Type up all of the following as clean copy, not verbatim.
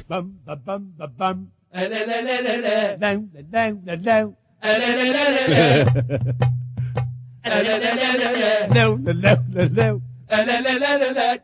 bum ba bum ba bum. La la la la la la. Low la low la low. La la la la la la. La la la la la la. Low la low la low. La la la la la la.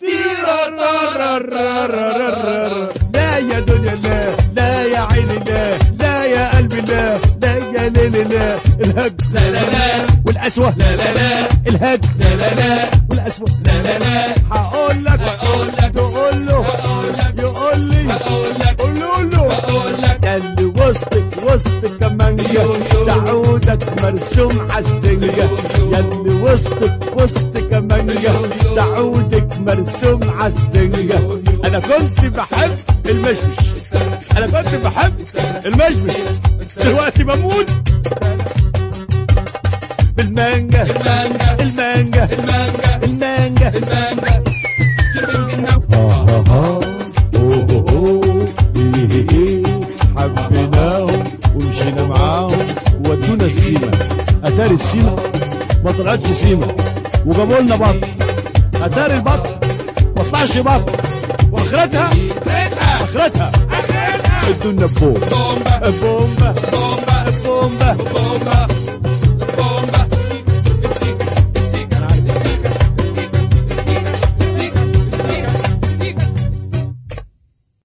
لا يا دنيا لا، لا يا عيني لا، لا يا قلبي لا، لا يا ليلي لا. الهج لا لا لا. والأسوأ لا لا لا. الهج لا لا لا. والأسوأ. لا لا لا. هقول لك تقول له يقول لي قول له يا اللي وسط كمانجة تعودك مرسوم عالسنجة. يا اللي وسط كمانجة تعودك مرسوم عالسنجة. انا كنت بحب المشمش، انا كنت بحب المشمش، دلوقتي بموت بالمانجا المانجا المانجا المانجا. حبيناهم ومشينا معاهم ودونا السيما. اتاري السيما ما طلعتش سيما وجابوا لنا بط. اتاري البط ما طلعش بط واخرتها ادونا بومبا بومبا بومبا بومبا.